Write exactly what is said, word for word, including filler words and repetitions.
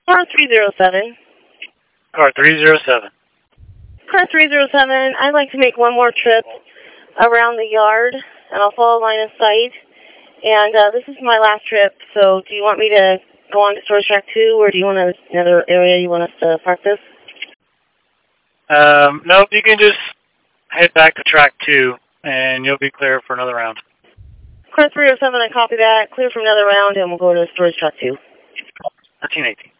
Car three zero seven. Car three zero seven. Car three zero seven, I'd like to make one more trip around the yard, and I'll follow line of sight. And uh, this is my last trip, so do you want me to go on to storage track two, or do you want another area you want us to park this? Um, nope, you can just head back to track two, and you'll be clear for another round. Car three oh seven, I copy that. Clear for another round, and we'll go to storage track two. thirteen eighteen.